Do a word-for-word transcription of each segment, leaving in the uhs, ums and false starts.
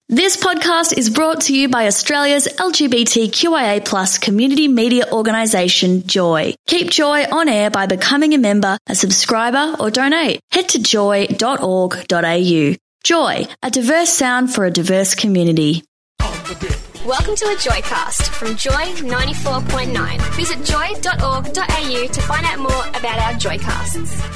This podcast is brought to you by Australia's L G B T Q I A plus community media organisation, Joy. Keep Joy on air by becoming a member, a subscriber or donate. Head to joy dot org dot a u. Joy, a diverse sound for a diverse community. Welcome to a Joycast from Joy ninety-four point nine. Visit joy dot org dot a u to find out more about our Joycasts.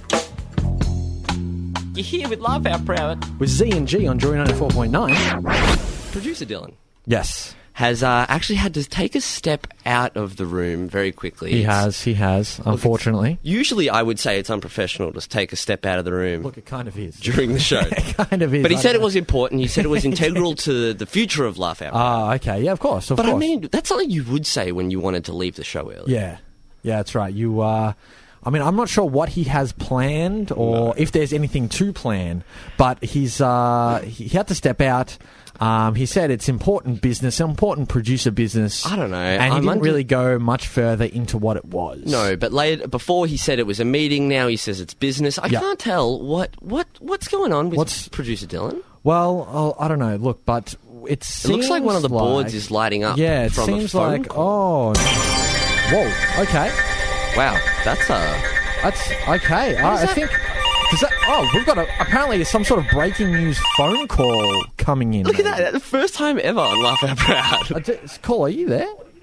You're here with Laugh Out Proud. With Z and G on Joy ninety-four point nine. Producer Dylan Yes. has uh, actually had to take a step out of the room very quickly. He It's- has, he has, unfortunately. Usually I would say it's unprofessional to take a step out of the room Look, it kind of is. during the show. It kind of is. But he I said don't it was important. He said it was integral to the future of Laugh Out Proud. Ah, okay. Yeah, of course, of but course. I mean, that's something you would say when you wanted to leave the show early. Yeah. Yeah, that's right. You, uh... I mean, I'm not sure what he has planned or No. if there's anything to plan, but he's, uh... He had to step out. Um, he said it's important business, important producer business. I don't know. And he I'm didn't under- really go much further into what it was. No, but later, before he said it was a meeting, now he says it's business. I Yeah. can't tell what, what what's going on with What's- producer Dylan. Well, oh, I don't know. Look, but it seems It looks like one of the boards like- is lighting up. Yeah, it from seems a phone like... call. Oh. Whoa. Okay. Wow, that's uh That's okay. Uh, I that? think. Does that? Oh, we've got a, apparently some sort of breaking news phone call coming in. Look at maybe. that! The first time ever on Laugh Out Proud. Uh, d- Call, are you there?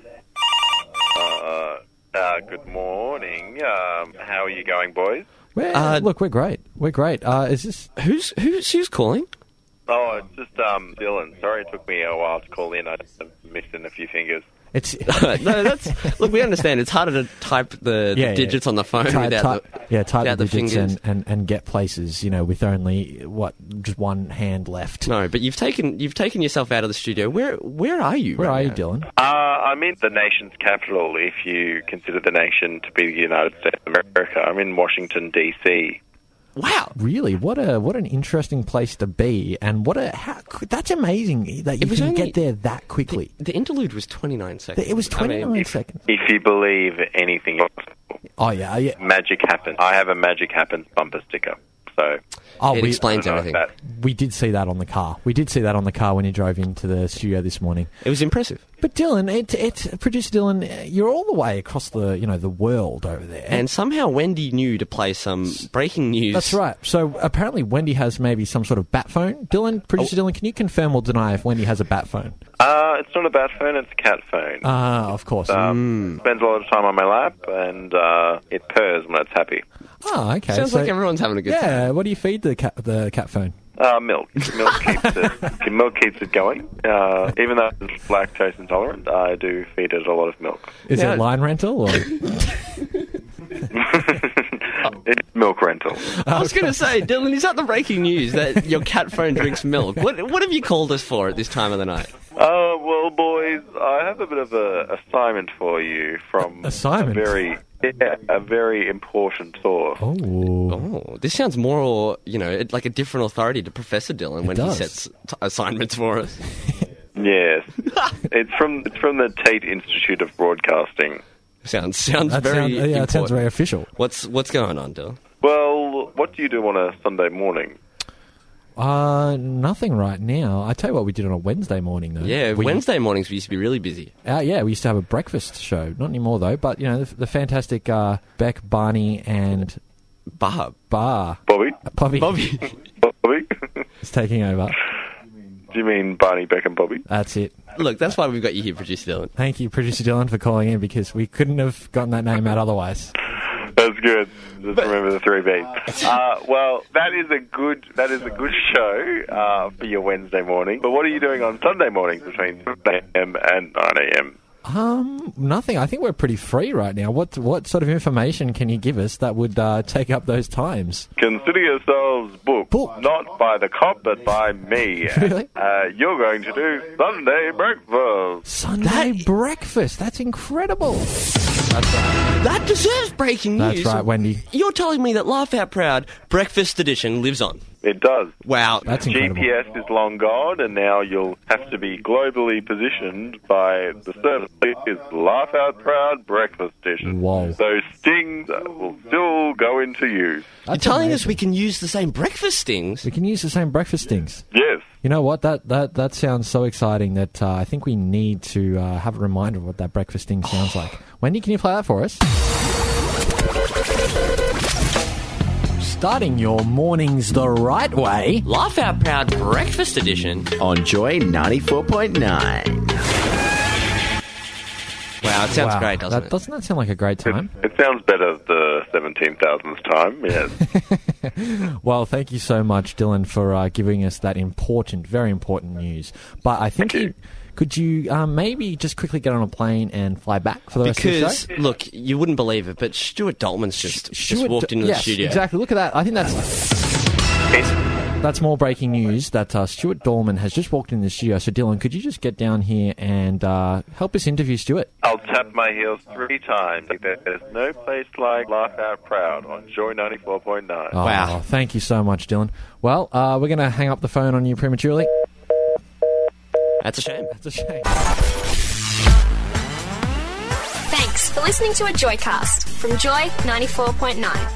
Uh, uh, good morning. Um, how are you going, boys? We're, Uh, look, we're great. We're great. Uh, is this? Who's who's who's calling? Oh, it's just um, Dylan. Sorry it took me a while to call in. I just missed in a few fingers. It's no, that's look. We understand it's harder to type the, the Yeah, yeah. digits on the phone Ty- without ty- the yeah, type without the the digits fingers. and, and, and get places. You know, with only what just one hand left. No, but you've taken you've taken yourself out of the studio. Where where are you? Where right are you, now? Dylan? Uh, I'm in the nation's capital, if you consider the nation to be the United States of America. I'm in Washington, D C Wow. Really, what a what an interesting place to be, and what a how, that's amazing that you was can only- get there that quickly. The interlude was twenty-nine seconds. It was I mean, twenty-nine seconds. If you believe anything else, Oh yeah, yeah. magic happens. I have a magic happens bumper sticker. So Oh, it we, explains I don't know everything. if that- we did see that on the car. We did see that on the car when you drove into the studio this morning. It was impressive. But Dylan, it, it, producer Dylan, you're all the way across the you know the world over there. And somehow Wendy knew to play some breaking news. That's right. So apparently Wendy has maybe some sort of bat phone. Dylan, producer Oh. Dylan, can you confirm or deny if Wendy has a bat phone? uh, it's not a bat phone; it's a cat phone. Ah, of course. Um, Spends a lot of time on my lap, and uh, it purrs when it's happy. oh, okay. Sounds So- like everyone's having a good time. yeah. What do you feed the cat the cat phone? Uh, milk. Milk keeps it. Milk keeps it going. Uh, even though it's lactose intolerant, I do feed it a lot of milk. Is Yeah. it line rental or? It's milk rental. I was going to say, Dylan, is that the breaking news that your cat phone drinks milk? What what have you called us for at this time of the night? Oh well, boys, I have a bit of a assignment for you from Assignment? a very, yeah, a very important source. Oh. Oh, this sounds more, you know, like a different authority to Professor Dylan when does. he sets t- assignments for us. Yes, it's from it's from the Tate Institute of Broadcasting. Sounds sounds That very sounds, yeah, that important. sounds very official. What's what's going on, Dylan? Well, what do you do on a Sunday morning? Uh, nothing right now. I tell you what, we did on a Wednesday morning though. Yeah, we, Wednesday mornings we used to be really busy. Uh, yeah, we used to have a breakfast show. Not anymore though. But you know, the, the fantastic uh, Beck, Barney, and Barb. Bar Bobby? Bobby, Bobby. Bobby? is taking over. Do you mean Barney, Beck, and Bobby? That's it. Look, that's why we've got you here, Producer Dylan. Thank you, producer Dylan, for calling in because we couldn't have gotten that name out otherwise. That's good. Just remember the three B's. Uh, well, that is a good that is a good show uh, for your Wednesday morning. But what are you doing on Sunday mornings between seven a.m. and nine a.m.? Um, nothing. I think we're pretty free right now. What what sort of information can you give us that would uh, take up those times? Consider yourselves booked, Booked. not by the cop, but by me. Really? Uh, you're going to do Sunday breakfast. Sunday breakfast. That's incredible. That's right. That deserves breaking news. That's right, Wendy. You're telling me that Laugh Out Proud Breakfast Edition lives on. It does. Wow. That's incredible. G P S is long gone, and now you'll have to be globally positioned by the service. Is Laugh Out Proud Breakfast Edition. Whoa. Those stings will still go into use. You're telling us we can use the same breakfast stings? We can use the same breakfast things. Yes. You know what? That that, that sounds so exciting that uh, I think we need to uh, have a reminder of what that breakfasting sounds like. Wendy, can you play that for us? Starting your mornings the right way. Laugh Out Proud Breakfast Edition. On Joy ninety-four point nine. Wow, it sounds Wow. great, doesn't that, it? Doesn't that sound like a great time? It sounds better the seventeen thousandth time, yes. Well, thank you so much, Dylan, for uh, giving us that important, very important news. But I think Thank you. you, could you um, maybe just quickly get on a plane and fly back for the rest of the Because, show? look, you wouldn't believe it, but Stuart Dalton's just, just Stuart walked D- into yes, the studio. Exactly. Look at that. I think that's that's more breaking news that uh, Stuart Dorman has just walked in the studio. So, Dylan, could you just get down here and uh, help us interview Stuart? I'll tap my heels three times. There's no place like Laugh Out Proud on Joy ninety-four point nine. Oh, Wow. Thank you so much, Dylan. Well, uh, we're going to hang up the phone on you prematurely. That's a shame. That's a shame. Thanks for listening to a Joycast from Joy ninety-four point nine.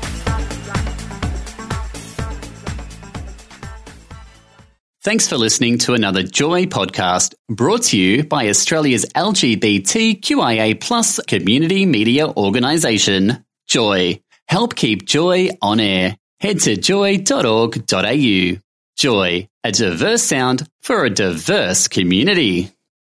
Thanks for listening to another Joy podcast brought to you by Australia's L G B T Q I A plus community media organisation, Joy. Help keep Joy on air. Head to joy dot org dot a u. Joy, a diverse sound for a diverse community.